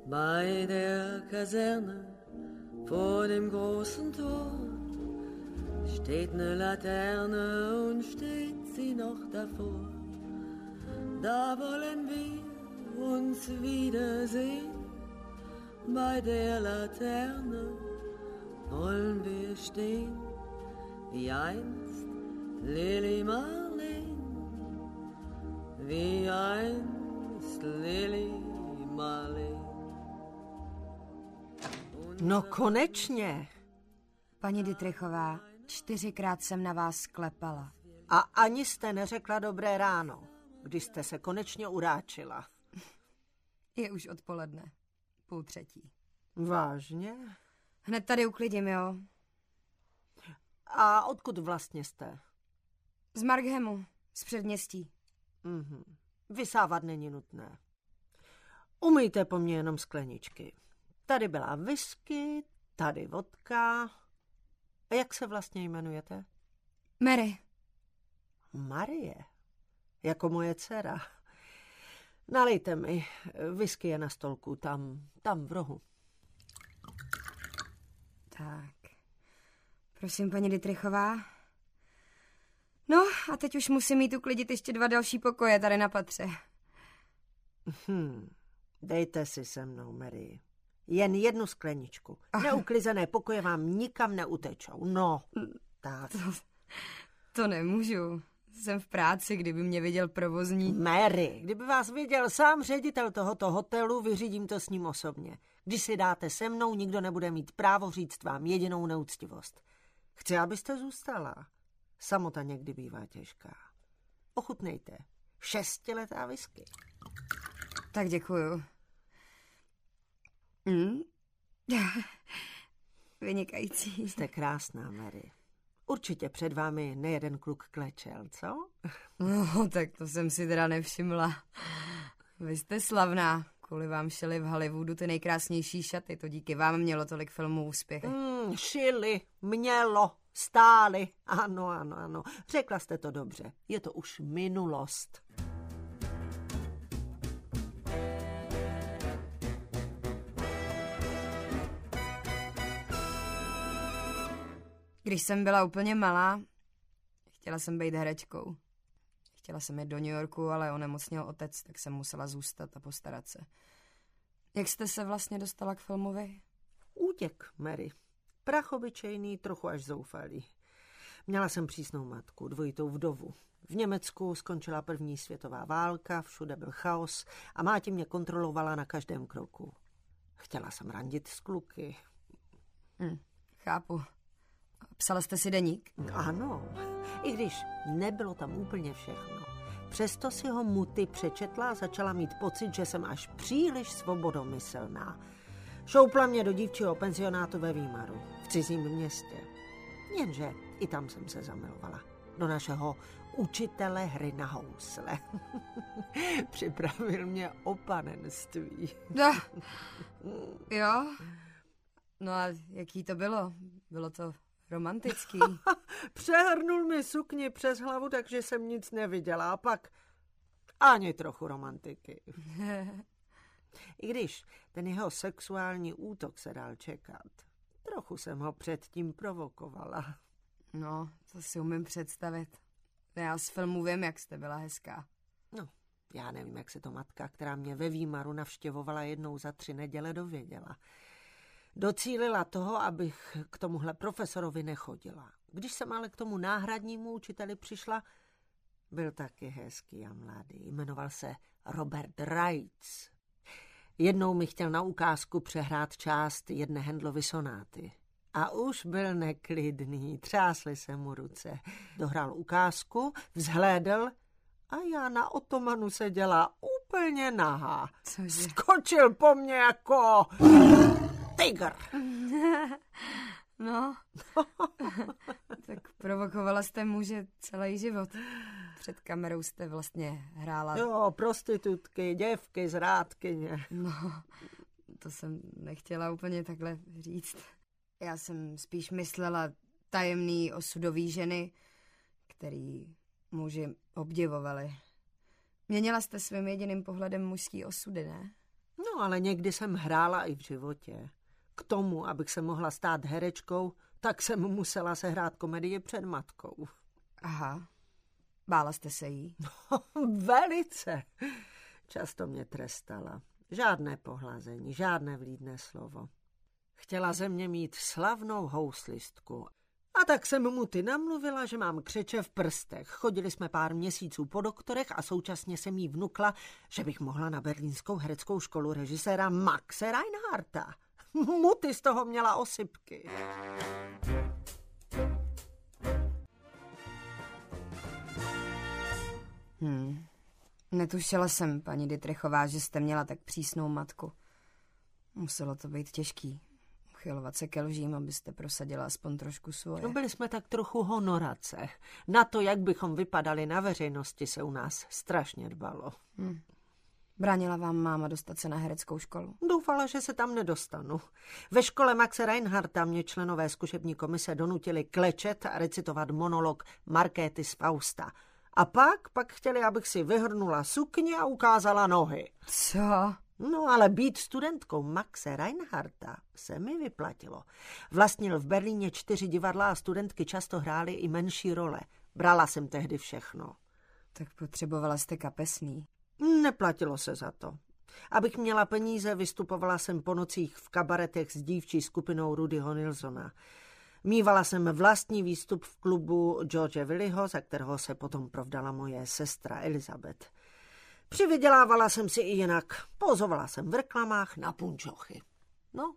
Bei der Kaserne vor dem großen Tor steht eine Laterne und steht sie noch davor. Da wollen wir uns wiedersehen. Bei der Laterne wollen wir stehen, wie einst Lili Marleen, wie einst Lili Marleen. No konečně. Paní Dittrichová, 4krát jsem na vás sklepala. A ani jste neřekla dobré ráno, když jste se konečně uráčila. Je už odpoledne, 2:30. Vážně? Hned tady uklidím, jo? A odkud vlastně jste? Z Markhemu, z předměstí. Vysávat není nutné. Umyjte po mně jenom skleničky. Tady byla whisky, tady vodka. A jak se vlastně jmenujete? Mary. Marie? Jako moje dcera. Nalejte mi, whisky je na stolku, tam v rohu. Tak, prosím, paní Dittrichová. No a teď už musím jít uklidit ještě 2 další pokoje tady na patře. Dejte si se mnou, Mary. Jen 1 skleničku. Neuklizené pokoje vám nikam neutečou. No, tak. To nemůžu. Jsem v práci, kdyby mě viděl provozní. Mary, kdyby vás viděl sám ředitel tohoto hotelu, vyřídím to s ním osobně. Když si dáte se mnou, nikdo nebude mít právo říct vám jedinou neúctivost. Chci, abyste zůstala. Samota někdy bývá těžká. Ochutnejte. 6letá whisky. Tak děkuju. Vynikající. Jste krásná, Mary. Určitě před vámi nejeden kluk klečel, co? No, tak to jsem si teda nevšimla. Vy jste slavná. Kvůli vám šili v Hollywoodu ty nejkrásnější šaty. To díky vám mělo tolik filmů úspěch. Šili, mělo, stáli. Ano. Řekla jste to dobře. Je to už minulost. Když jsem byla úplně malá, chtěla jsem být herečkou. Chtěla jsem jít do New Yorku, ale onemocněl otec, tak jsem musela zůstat a postarat se. Jak jste se vlastně dostala k filmu vy? Útěk, Mary. Prachobyčejný, trochu až zoufalý. Měla jsem přísnou matku, dvojitou vdovu. V Německu skončila 1. světová válka, všude byl chaos a máti mě kontrolovala na každém kroku. Chtěla jsem randit s kluky. Chápu. Psala jste si deník? Ano, i když nebylo tam úplně všechno. Přesto si ho muty přečetla a začala mít pocit, že jsem až příliš svobodomyslná. Šoupla mě do dívčího penzionátu ve Výmaru, v cizím městě. Jenže i tam jsem se zamilovala. Do našeho učitele hry na housle. Připravil mě o panenství. Jo? No a jaký to bylo? Bylo to romantický? Přehrnul mi sukni přes hlavu, takže jsem nic neviděla. A pak ani trochu romantiky. I když ten jeho sexuální útok se dal čekat. Trochu jsem ho předtím provokovala. No, to si umím představit. Já z filmu vím, jak jste byla hezká. No, já nevím, jak se to matka, která mě ve Výmaru navštěvovala jednou za 3 neděle, dověděla. Docílila toho, abych k tomuhle profesorovi nechodila. Když jsem ale k tomu náhradnímu učiteli přišla, byl taky hezký a mladý. Jmenoval se Robert Reitz. Jednou mi chtěl na ukázku přehrát část jedné Handlovy sonáty. A už byl neklidný, třásly se mu ruce. Dohrál ukázku, vzhlédl a já na otomanu seděla úplně nahá. Cože? Skočil po mně jako tygr. No, tak provokovala jste muže celý život. Před kamerou jste vlastně hrála... Jo, prostitutky, děvky, zrádkyně. No, to jsem nechtěla úplně takhle říct. Já jsem spíš myslela tajemný osudový ženy, který muži obdivovali. Měnila jste svým jediným pohledem mužský osudy, ne? No, ale někdy jsem hrála i v životě. K tomu, abych se mohla stát herečkou, tak jsem musela sehrát komedii před matkou. Aha. Bála jste se jí? No, velice. Často mě trestala. Žádné pohlazení, žádné vlídné slovo. Chtěla ze mě mít slavnou houslistku. A tak jsem mu ty namluvila, že mám křeče v prstech. Chodili jsme pár měsíců po doktorech a současně jsem jí vnukla, že bych mohla na berlínskou hereckou školu režiséra Maxe Reinhardta. Muty z toho měla osypky. Netušila jsem, paní Dittrichová, že jste měla tak přísnou matku. Muselo to být těžký. Uchylovat se ke lžím, abyste prosadila aspoň trošku svoje. No, byli jsme tak trochu honorace. Na to, jak bychom vypadali na veřejnosti, se u nás strašně dbalo. Bránila vám máma dostat se na hereckou školu? Doufala, že se tam nedostanu. Ve škole Maxe Reinhardta mě členové zkušební komise donutili klečet a recitovat monolog Markéty z Fausta. A pak chtěli, abych si vyhrnula sukně a ukázala nohy. Co? No, ale být studentkou Maxe Reinhardta se mi vyplatilo. Vlastnil v Berlíně 4 divadla a studentky často hrály i menší role. Brala jsem tehdy všechno. Tak potřebovala jste kapesný. Neplatilo se za to. Abych měla peníze, vystupovala jsem po nocích v kabaretech s dívčí skupinou Rudyho Nilssona. Mívala jsem vlastní výstup v klubu George Willyho, za kterého se potom provdala moje sestra Elizabeth. Přivydělávala jsem si i jinak. Pozovala jsem v reklamách na punčochy. No.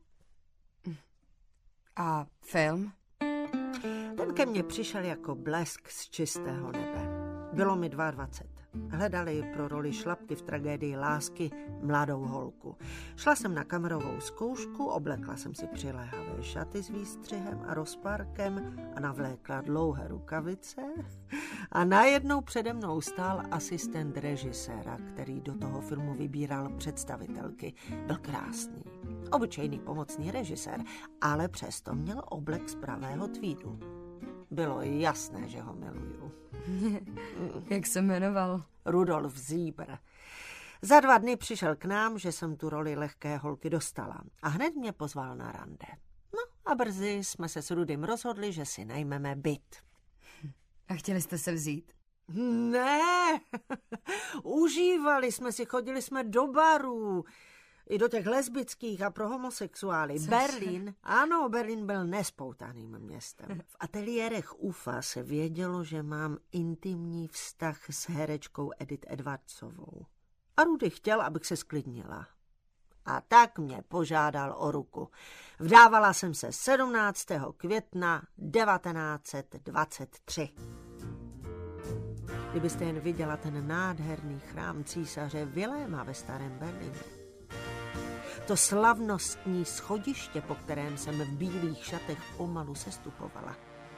A film? Ten ke mně přišel jako blesk z čistého nebe. Bylo mi 22. Hledali pro roli šlapky v tragédii lásky mladou holku. Šla jsem na kamerovou zkoušku, oblekla jsem si přiléhavé šaty s výstřihem a rozpárkem a navlékla dlouhé rukavice a najednou přede mnou stál asistent režiséra, který do toho filmu vybíral představitelky. Byl krásný, obyčejný pomocný režisér, ale přesto měl oblek z pravého tweedu. Bylo jasné, že ho miluju. Jak se jmenoval? Rudolf Sieber. Za 2 dny přišel k nám, že jsem tu roli lehké holky dostala a hned mě pozval na rande. No a brzy jsme se s Rudym rozhodli, že si najmeme byt. A chtěli jste se vzít? Ne, užívali jsme si, chodili jsme do barů, i do těch lesbických a pro homosexuály. Berlín byl nespoutaným městem. V ateliérech UFA se vědělo, že mám intimní vztah s herečkou Edith Edwardsovou. A Rudy chtěl, abych se sklidnila. A tak mě požádal o ruku. Vdávala jsem se 17. května 1923. Kdybyste jen viděla ten nádherný chrám císaře Viléma ve starém Berlíně. To slavnostní schodiště, po kterém jsem v bílých šatech pomalu sestupovala.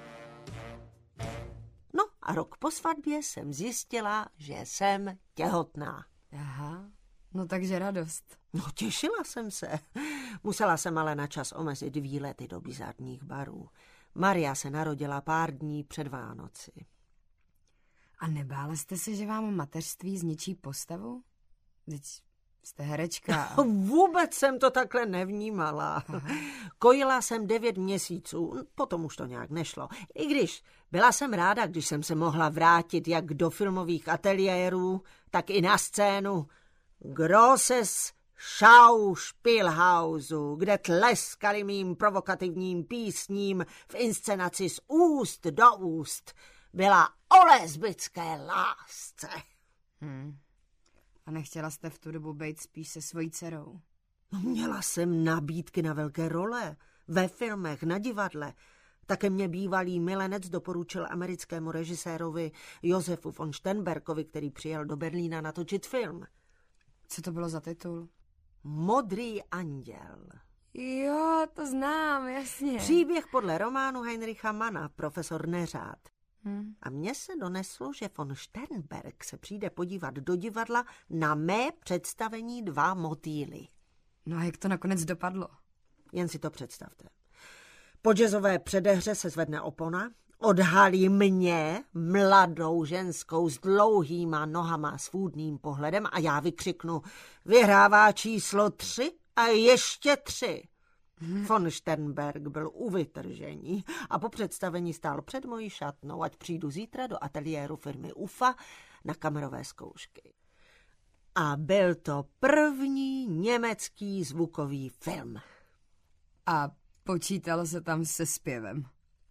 No a rok po svatbě jsem zjistila, že jsem těhotná. Aha, no takže radost. No těšila jsem se. Musela jsem ale na čas omezit výlety do bizarních barů. Maria se narodila pár dní před Vánoci. A nebála jste se, že vám mateřství zničí postavu? Teď jste herečka. A... Vůbec jsem to takhle nevnímala. Aha. Kojila jsem 9 měsíců, potom už to nějak nešlo. I když byla jsem ráda, když jsem se mohla vrátit jak do filmových ateliérů, tak i na scénu Grosses Schauspielhausu, kde tleskali mým provokativním písním v inscenaci z úst do úst. Byla o lesbické lásce. A nechtěla jste v tu dobu být spíš se svojí dcerou? No, měla jsem nabídky na velké role, ve filmech, na divadle. Také mě bývalý milenec doporučil americkému režisérovi Josefu von Sternbergovi, který přijel do Berlína natočit film. Co to bylo za titul? Modrý anděl. Jo, to znám, jasně. Příběh podle románu Heinricha Manna, Profesor Neřád. A mně se doneslo, že von Sternberg se přijde podívat do divadla na mé představení 2 motýly. No a jak to nakonec dopadlo? Jen si to představte. Po jazzové předehře se zvedne opona, odhalí mě, mladou ženskou s dlouhýma nohama, svůdným pohledem a já vykřiknu, vyhrává číslo 3 a ještě 3. Von Sternberg byl u vytržení a po představení stál před mojí šatnou, ať přijdu zítra do ateliéru firmy UFA na kamerové zkoušky. A byl to první německý zvukový film. A počítalo se tam se zpěvem.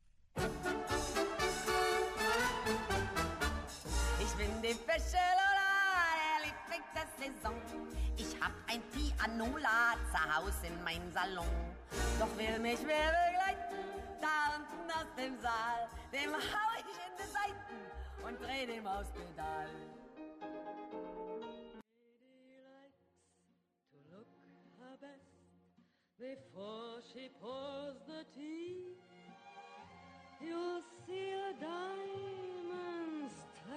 Ich bin die Fische Lola, der Liebling der Saison. Ich hab ein Pianola zu Haus in mein Salon. Doch will mich wer begleiten, da unten aus dem Saal, dem hau ich in die Seiten und dreh dem Mauspedal. Before she pours the tea, you'll see a diamonds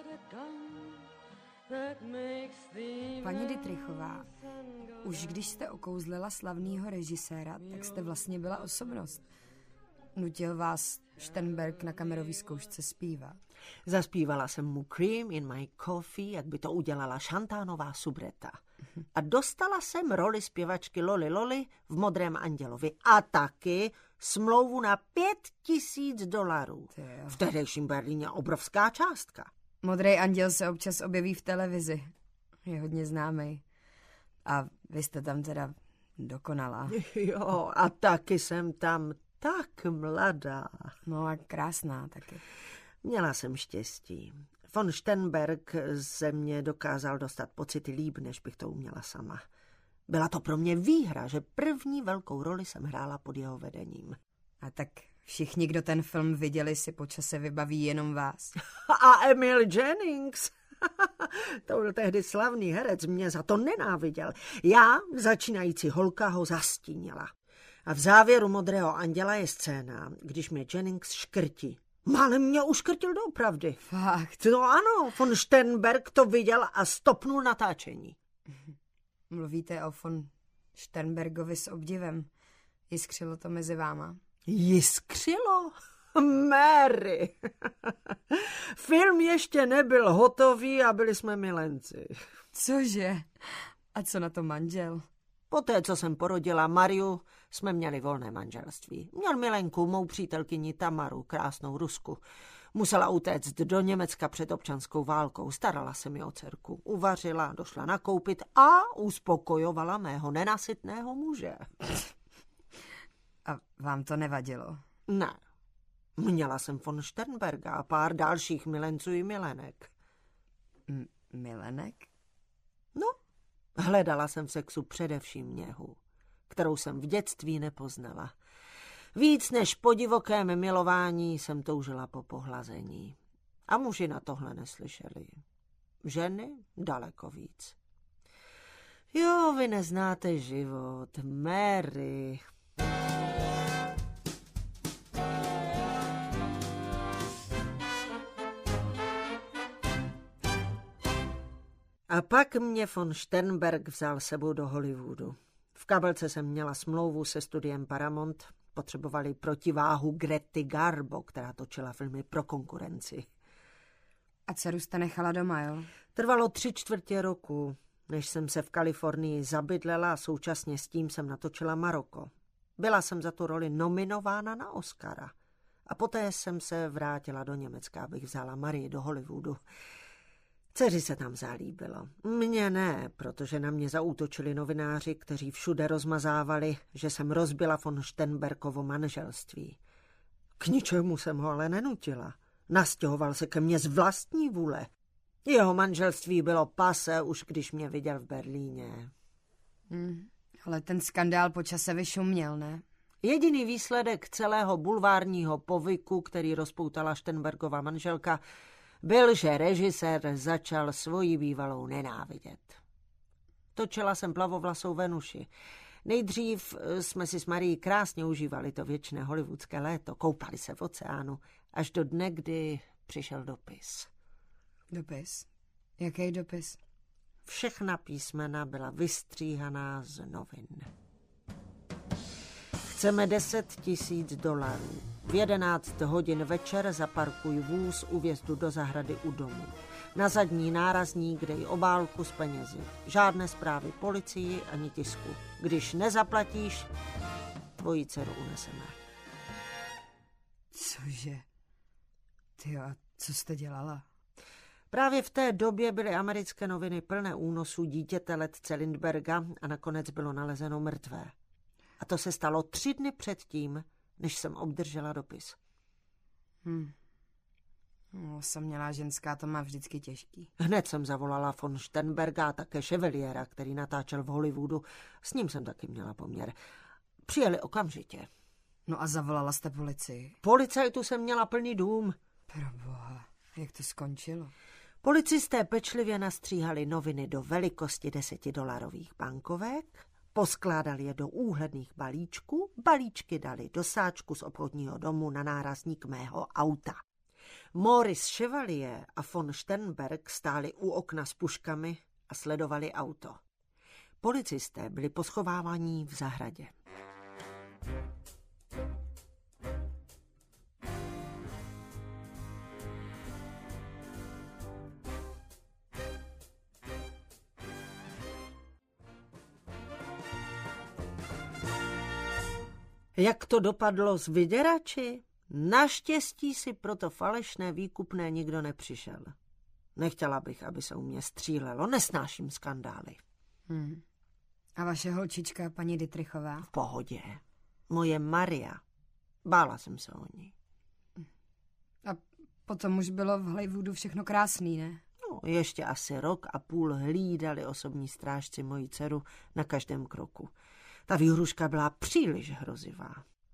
that makes the Paní Dittrichová, už když jste okouzlila slavného režiséra, tak jste vlastně byla osobnost. Nutil vás Sternberg na kamerové zkoušce zpívat. Zaspívala jsem mu Cream in my coffee, jak by to udělala šantánová subreta. A dostala jsem roli zpěvačky Loli Loli v Modrém andělovi a taky smlouvu na $5,000. V tehdejším Berlíně obrovská částka. Modrý anděl se občas objeví v televizi. Je hodně známý. A vy jste tam teda dokonalá. Jo, a taky jsem tam tak mladá. No a krásná taky. Měla jsem štěstí. Von Sternberg ze mě dokázal dostat pocity líp, než bych to uměla sama. Byla to pro mě výhra, že první velkou roli jsem hrála pod jeho vedením. A tak všichni, kdo ten film viděli, si po čase vybaví jenom vás. A Emil Jennings, to byl tehdy slavný herec, mě za to nenáviděl. Já, začínající holka, ho zastínila. A v závěru Modrého anděla je scéna, když mě Jennings škrtí. Málem mě uškrtil doopravdy. Fakt? No ano, von Sternberg to viděl a stopnul natáčení. Mluvíte o von Sternbergovi s obdivem. Jiskřilo to mezi váma? Jiskřilo? Mary. Film ještě nebyl hotový a byli jsme milenci. Cože? A co na to manžel? Poté, co jsem porodila Mariu, jsme měli volné manželství. Měl milenku, mou přítelkyni Tamaru, krásnou Rusku. Musela utéct do Německa před občanskou válkou. Starala se mi o dcerku. Uvařila, došla nakoupit a uspokojovala mého nenasytného muže. A vám to nevadilo? Ne. Měla jsem von Sternberga a pár dalších milenců i milenek. Milenek? No, hledala jsem v sexu především něhu, kterou jsem v dětství nepoznala. Víc než po divokém milování jsem toužila po pohlazení. A muži na tohle neslyšeli. Ženy daleko víc. Jo, vy neznáte život, Mary. A pak mě von Sternberg vzal sebou do Hollywoodu. V kabelce jsem měla smlouvu se studiem Paramount. Potřebovali protiváhu Grety Garbo, která točila filmy pro konkurenci. A dceru jste nechala doma, jo? Trvalo 3/4 roku, než jsem se v Kalifornii zabydlela a současně s tím jsem natočila Maroko. Byla jsem za tu roli nominována na Oscara. A poté jsem se vrátila do Německa, abych vzala Marii do Hollywoodu. Dceři se tam zalíbilo. Mně ne, protože na mě zaútočili novináři, kteří všude rozmazávali, že jsem rozbila von Sternbergovo manželství. K ničemu jsem ho ale nenutila. Nastěhoval se ke mně z vlastní vůle. Jeho manželství bylo pase, už když mě viděl v Berlíně. Ale ten skandál po čase vyšuměl, ne? Jediný výsledek celého bulvárního povyku, který rozpoutala Sternbergova manželka, byl, že režisér začal svoji bývalou nenávidět. Točila jsem Plavovlasou Venuši. Nejdřív jsme si s Marií krásně užívali to věčné hollywoodské léto, koupali se v oceánu, až do dne, kdy přišel dopis. Dopis? Jaký dopis? Všechna písmena byla vystříhaná z novin. Chceme $10,000. V 11 hodin večer zaparkuj vůz u vjezdu do zahrady u domu. Na zadní nárazník dej obálku s penězi. Žádné zprávy policii ani tisku. Když nezaplatíš, tvoji dceru uneseme. Cože? Ty a co jste dělala? Právě v té době byly americké noviny plné únosů dítěte letce Lindberga a nakonec bylo nalezeno mrtvé. A to se stalo 3 dny předtím, než jsem obdržela dopis. Osamělá ženská to má vždycky těžký. Hned jsem zavolala von Sternberga a také Chevaliera, který natáčel v Hollywoodu. S ním jsem taky měla poměr. Přijeli okamžitě. No a zavolala jste policii? Policajtu jsem měla plný dům. Proboha, jak to skončilo? Policisté pečlivě nastříhali noviny do velikosti $10 bankovek, poskládali je do úhledných balíčků, balíčky dali do sáčku z obchodního domu na nárazník mého auta. Maurice Chevalier a von Sternberg stáli u okna s puškami a sledovali auto. Policisté byli poschovávaní v zahradě. Jak to dopadlo s vyděrači? Naštěstí si proto falešné výkupné nikdo nepřišel. Nechtěla bych, aby se u mě střílelo. Nesnáším skandály. A vaše holčička, paní Dittrichová? V pohodě. Moje Maria. Bála jsem se o ní. A potom už bylo v Hollywoodu všechno krásný, ne? No, ještě asi 1,5 roku hlídali osobní strážci moji dceru na každém kroku. Ta výhruška byla příliš hrozivá.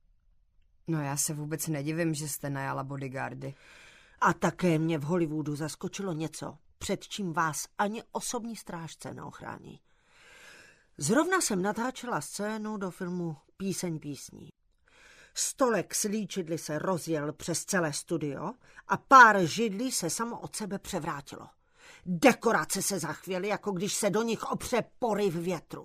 No já se vůbec nedivím, že jste najala bodyguardy. A také mě v Hollywoodu zaskočilo něco, před čím vás ani osobní strážce neochrání. Zrovna jsem natáčela scénu do filmu Píseň písní. Stolek s líčidly se rozjel přes celé studio a pár židlí se samo od sebe převrátilo. Dekorace se zachvěly, jako když se do nich opře poryv větru.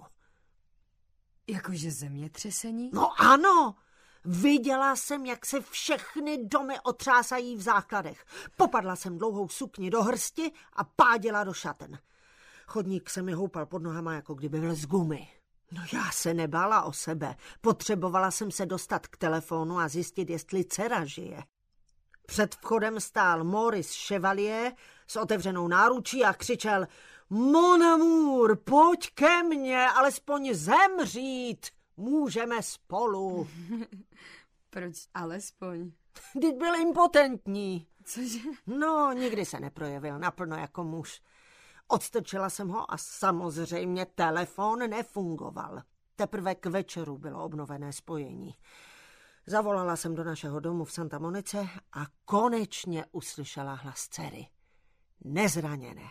Jakože zemětřesení? No ano! Viděla jsem, jak se všechny domy otřásají v základech. Popadla jsem dlouhou sukni do hrsti a páděla do šaten. Chodník se mi houpal pod nohama, jako kdyby byl z gumy. No já se nebála o sebe. Potřebovala jsem se dostat k telefonu a zjistit, jestli dcera žije. Před vchodem stál Maurice Chevalier s otevřenou náručí a křičel: Mon amour, pojď ke mně, alespoň zemřít. Můžeme spolu. Proč alespoň? Vždyť byl impotentní. Cože? No, nikdy se neprojevil naplno jako muž. Odstrčila jsem ho a samozřejmě telefon nefungoval. Teprve k večeru bylo obnovené spojení. Zavolala jsem do našeho domu v Santa Monice a konečně uslyšela hlas dcery. Nezraněné.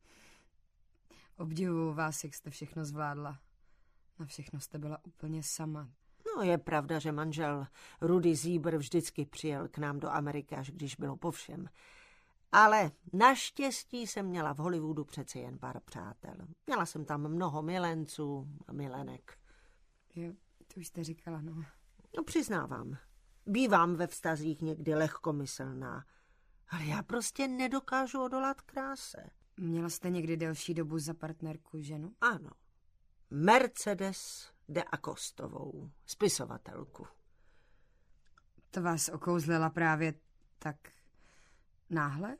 Obdivuju vás, jak jste všechno zvládla. Na všechno jste byla úplně sama. No, je pravda, že manžel Rudy Sieber vždycky přijel k nám do Ameriky, až když bylo po všem. Ale naštěstí jsem měla v Hollywoodu přece jen pár přátel. Měla jsem tam mnoho milenců a milenek. Jo, to už jste říkala, no. No, přiznávám. Bývám ve vztazích někdy lehkomyslná, ale já prostě nedokážu odolat kráse. Měla jste někdy delší dobu za partnerku ženu? Ano. Mercedes de Acostovou, spisovatelku. To vás okouzlila právě tak náhle?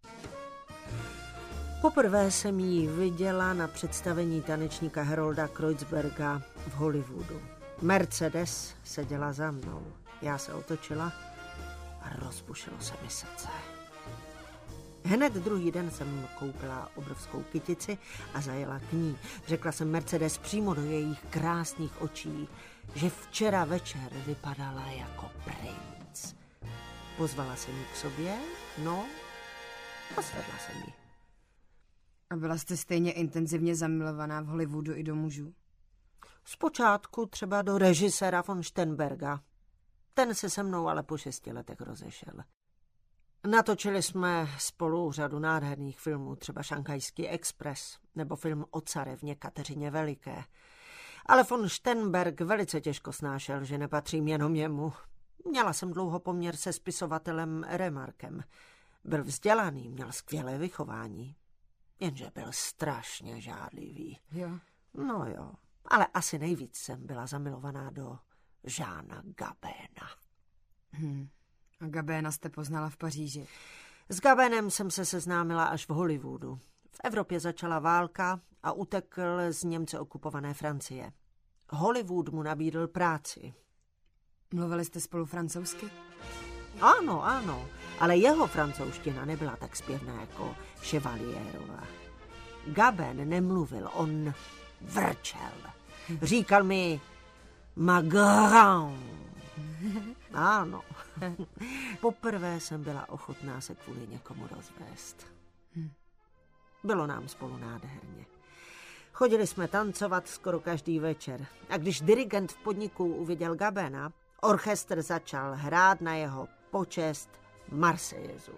Poprvé jsem ji viděla na představení tanečníka Harolda Kreuzberga v Hollywoodu. Mercedes seděla za mnou. Já se otočila a rozbušilo se mi srdce. Hned druhý den jsem koupila obrovskou kytici a zajela k ní. Řekla jsem Mercedes přímo do jejich krásných očí, že včera večer vypadala jako princ. Pozvala jsem ji k sobě, no, a svedla jsem ji. A byla jste stejně intenzivně zamilovaná v Hollywoodu i do mužů? Zpočátku třeba do režiséra von Sternberga. Ten se se mnou ale po 6 letech rozešel. Natočili jsme spolu řadu nádherných filmů, třeba Šanghajský expres nebo film o carevně Kateřině Veliké. Ale von Sternberg velice těžko snášel, že nepatřím jenom jemu. Měla jsem dlouho poměr se spisovatelem Remarkem. Byl vzdělaný, měl skvělé vychování. Jenže byl strašně žádlivý. Jo. No jo, ale asi nejvíc jsem byla zamilovaná do Jeana Gabéna. A Gabéna jste poznala v Paříži. S Gabénem jsem se seznámila až v Hollywoodu. V Evropě začala válka a utekl z Němce okupované Francie. Hollywood mu nabídl práci. Mluvili jste spolu francouzsky? Ano, ale jeho francouzština nebyla tak zpěvná jako Chevalierova. Gabin nemluvil, on vrčel. Říkal mi ma grande. Ano. Poprvé jsem byla ochotná se kvůli někomu rozvést. Bylo nám spolu nádherně. Chodili jsme tancovat skoro každý večer. A když dirigent v podniku uviděl Gabena, orchestr začal hrát na jeho počest Marseillaise.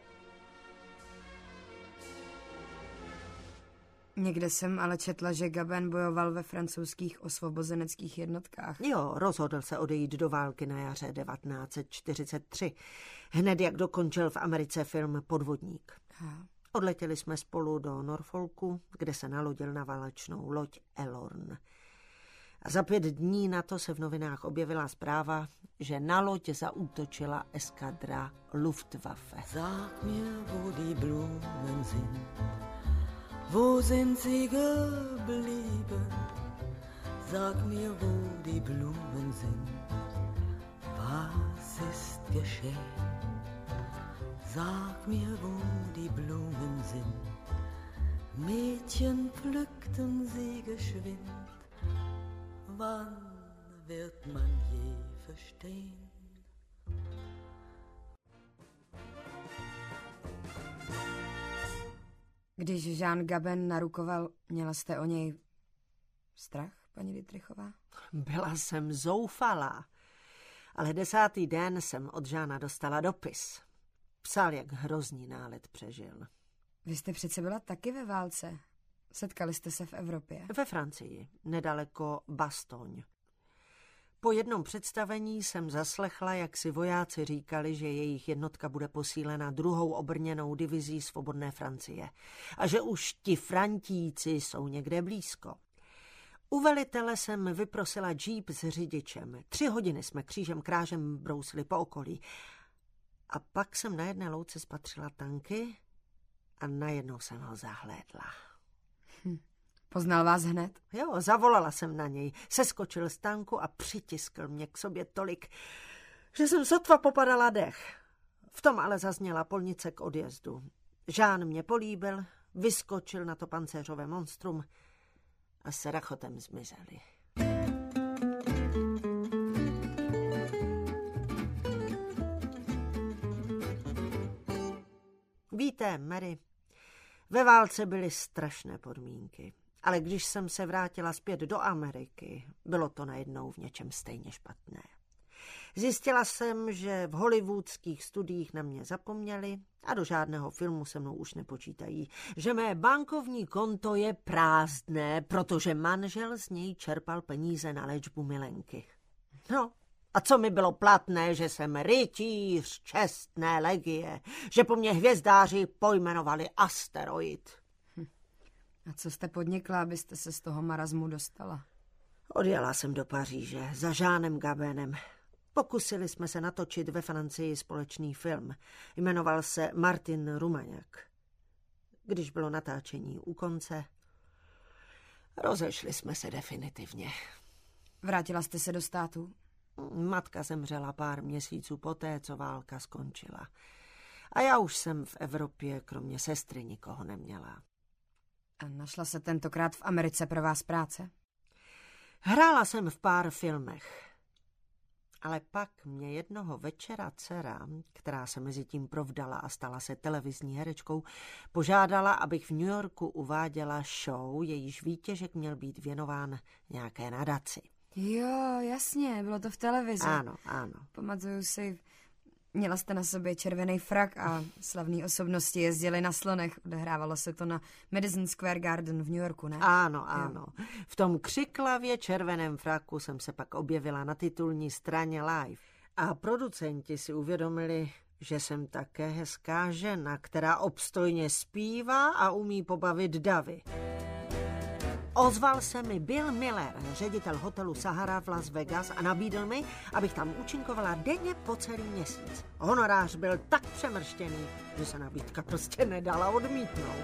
Někde jsem ale četla, že Gabin bojoval ve francouzských osvobozeneckých jednotkách. Jo, rozhodl se odejít do války na jaře 1943, hned jak dokončil v Americe film Podvodník. Odletěli jsme spolu do Norfolku, kde se nalodil na válečnou loď Elorn. A za 5 dní na to se v novinách objevila zpráva, že na loď zaútočila eskadra Luftwaffe. Sag mir, wo die Blumen sind, wo sind sie geblieben? Sag mir, wo die Blumen sind, was ist geschehen? Sag mir, wo die Blumen sind, Mädchen pflückten sie geschwind, wann wird man je verstehen? Když Jean Gabin narukoval, měla jste o něj strach, paní Dittrichová? Byla jsem zoufalá, ale 10. den jsem od Žána dostala dopis. Psal, jak hrozný nálet přežil. Vy jste přece byla taky ve válce. Setkali jste se v Evropě? Ve Francii, nedaleko Bastogne. Po jednom představení jsem zaslechla, jak si vojáci říkali, že jejich jednotka bude posílena 2. obrněnou divizí svobodné Francie a že už ti Frantíci jsou někde blízko. U velitele jsem vyprosila džíp s řidičem. 3 hodiny jsme křížem krážem brousili po okolí. A pak jsem na jedné louce spatřila tanky a najednou jsem ho zahlédla. Poznal vás hned? Jo, zavolala jsem na něj. Seskočil z tanku a přitiskl mě k sobě tolik, že jsem sotva popadala dech. V tom ale zazněla polnice k odjezdu. Žán mě políbil, vyskočil na to pancéřové monstrum a s rachotem zmizeli. Víte, Mary, ve válce byly strašné podmínky, ale když jsem se vrátila zpět do Ameriky, bylo to najednou v něčem stejně špatné. Zjistila jsem, že v hollywoodských studiích na mě zapomněli a do žádného filmu se mnou už nepočítají, že mé bankovní konto je prázdné, protože manžel z něj čerpal peníze na léčbu milenky. No, a co mi bylo platné, že jsem rytíř čestné legie, že po mně hvězdáři pojmenovali asteroid. A co jste podnikla, abyste se z toho marazmu dostala? Odjela jsem do Paříže za Jeanem Gabenem. Pokusili jsme se natočit ve Francii společný film. Jmenoval se Martin Rumagnac. Když bylo natáčení u konce, rozešli jsme se definitivně. Vrátila jste se do států? Matka zemřela pár měsíců poté, co válka skončila. A já už jsem v Evropě kromě sestry nikoho neměla. A našla se tentokrát v Americe pro vás práce? Hrála jsem v pár filmech. Ale pak mě jednoho večera dcera, která se mezi tím provdala a stala se televizní herečkou, požádala, abych v New Yorku uváděla show, jejíž výtěžek měl být věnován nějaké nadaci. Jo, jasně, bylo to v televizi. Ano, ano. Pamatuju si, měla jste na sobě červený frak a slavné osobnosti jezdili na slonech. Odehrávalo se to na Madison Square Garden v New Yorku, ne? Ano, ano. Jo. V tom křiklavě červeném fraku jsem se pak objevila na titulní straně Live. A producenti si uvědomili, že jsem také hezká žena, která obstojně zpívá a umí pobavit davy. Ozval se mi Bill Miller, ředitel hotelu Sahara v Las Vegas, a nabídl mi, abych tam účinkovala denně po celý měsíc. Honorář byl tak přemrštěný, že se nabídka prostě nedala odmítnout.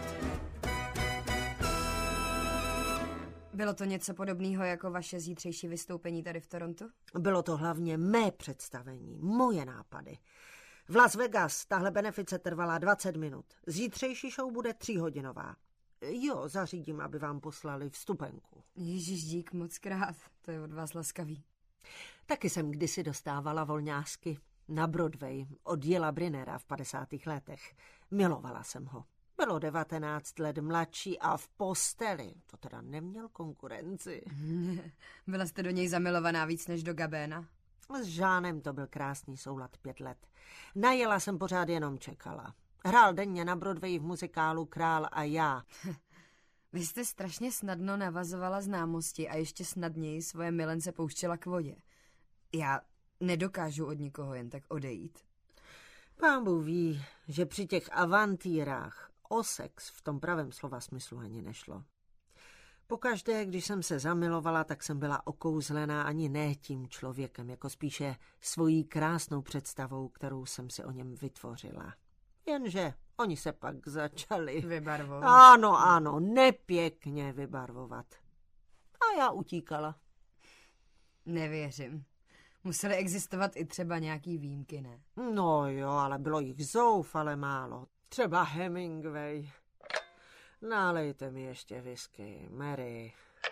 Bylo to něco podobného jako vaše zítřejší vystoupení tady v Torontu? Bylo to hlavně mé představení, moje nápady. V Las Vegas tahle benefice trvala 20 minut. Zítřejší show bude 3hodinová. Jo, zařídím, aby vám poslali vstupenku. Ježiš, dík moc krát, to je od vás laskavý. Taky jsem kdysi dostávala volňásky na Broadway od Yella Brynera v 50. letech. Milovala jsem ho. Bylo 19 let mladší a v posteli. To teda neměl konkurenci. Byla jste do něj zamilovaná víc než do Gabéna? S Žánem to byl krásný soulad 5 let. Na Yella jsem pořád jenom čekala. Hrál denně na Broadway v muzikálu Král a já. Vy jste strašně snadno navazovala známosti a ještě snadněji svoje milence pouštěla k vodě. Já nedokážu od nikoho jen tak odejít. Pán Bůh ví, že při těch avantýrách o sex v tom pravém slova smyslu ani nešlo. Pokaždé, když jsem se zamilovala, tak jsem byla okouzlená ani ne tím člověkem, jako spíše svojí krásnou představou, kterou jsem si o něm vytvořila. Jenže oni se pak začali... Vybarvovat. Ano, nepěkně vybarvovat. A já utíkala. Nevěřím. Musely existovat i třeba nějaký výjimky, ne? No jo, ale bylo jich zoufale málo. Třeba Hemingway. Nalejte mi ještě whisky, Mary.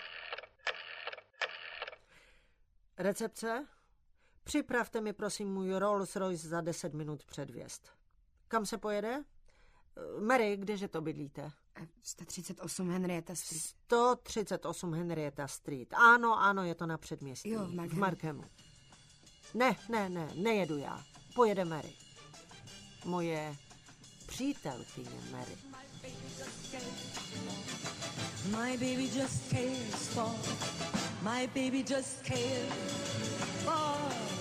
Recepce? Připravte mi prosím můj Rolls Royce za 10 minut před vjezd. Kam se pojede? Mary, kdeže to bydlíte? 138 Henrietta Street. 138 Henrietta Street. Ano, je to na předměstí. Jo, v Markhemu. Nejedu já. Pojede Mary. Moje přítelkyně Mary. My baby just cares for, my baby just cares for